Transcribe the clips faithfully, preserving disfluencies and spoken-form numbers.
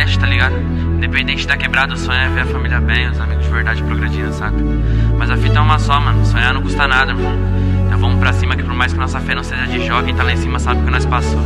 verdade, tá ligado? Independente da quebrada, o sonho é ver a família bem, os amigos de verdade progredindo, sabe? Mas a fita é uma só, mano, sonhar não custa nada, irmão. Então vamos pra cima que por mais que nossa fé não seja de jogo, quem tá lá em cima sabe o que nós passou.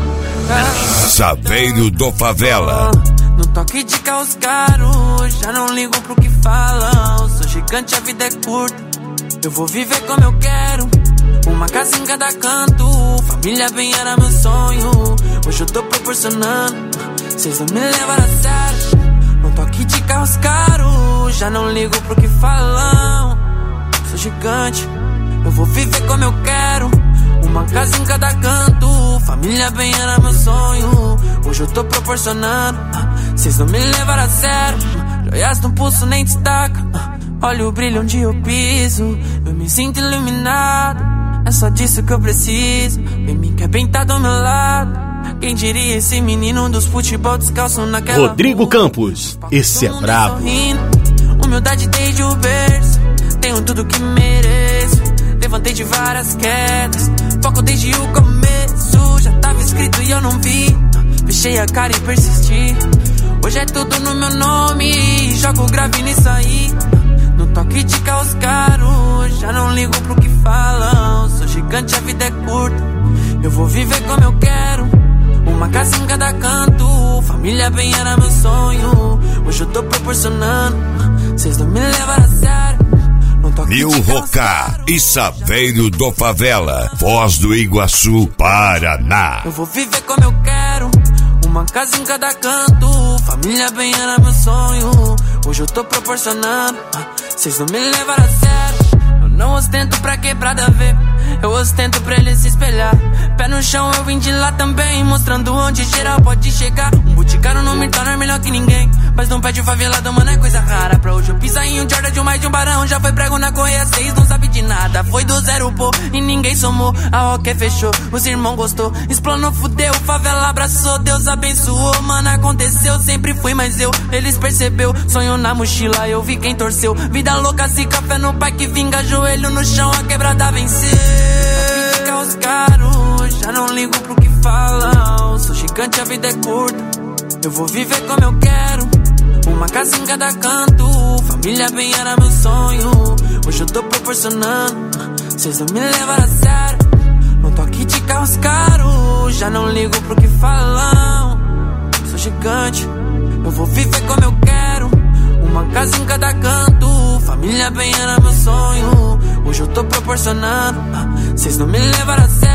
Saveiro do Favela. No toque de carros caros, já não ligo pro que falam. Sou gigante, a vida é curta, eu vou viver como eu quero. Uma casa em cada canto, família bem era meu sonho. Hoje eu tô proporcionando, cês não me levaram a sério. No toque de carros caros, já não ligo pro que falam. Sou gigante, eu vou viver como eu quero. Uma casa em cada canto, família bem era meu sonho. Hoje eu tô proporcionando, cês não me levaram a sério. Joias no pulso nem destaca, olha o brilho onde eu piso. Eu me sinto iluminado, é só disso que eu preciso. Vem me quer bem tá do meu lado. Quem diria esse menino dos futebol descalço naquela Rodrigo Campos, esse é brabo. Humildade desde o berço, tenho tudo que mereço. Levantei de várias quedas, foco desde o começo. Já tava escrito e eu não vi, fechei a cara e persisti. Hoje é tudo no meu nome, jogo grave nisso aí. No toque de carros caros, já não ligo pro que falam. Sou gigante, a vida é curta, eu vou viver como eu quero. Uma casa em cada canto, família bem era meu sonho. Hoje eu tô proporcionando, cês não me levaram a sério. Nil Roca e Saveiro do Favela, Foz do Iguaçu, Paraná. Eu vou viver como eu quero, uma casa em cada canto, família bem era meu sonho. Hoje eu tô proporcionando, cês não me levaram a sério. Eu não ostento pra quebrada ver, eu ostento pra ele se espelhar. Pé no chão eu vim de lá também, mostrando onde geral pode chegar. Um boticário não me torna melhor que ninguém, mas não pede favelado, mano, é coisa rara. Pra hoje eu pisar em um Jordan de um mais de um barão. Já foi prego na correia seis, não sabe de nada. Foi do zero, pô, e ninguém somou. A Roque fechou, os irmãos gostou. Explanou, fudeu, favela abraçou. Deus abençoou, mano, aconteceu. Sempre fui, mas eu, eles percebeu. Sonho na mochila, eu vi quem torceu. Vida louca, se café no pai que vinga. Joelho no chão, a quebrada venceu. Carros caros, já não ligo pro que falam. Sou gigante, a vida é curta, eu vou viver como eu quero. Uma casa em cada canto, família bem era meu sonho. Hoje eu tô proporcionando, cês não me levaram a sério. No toque de carros caros, já não ligo pro que falam. Sou gigante, eu vou viver como eu quero. Uma casa em cada canto, família bem era meu sonho. Hoje eu tô proporcionando, cês não me levaram a sério.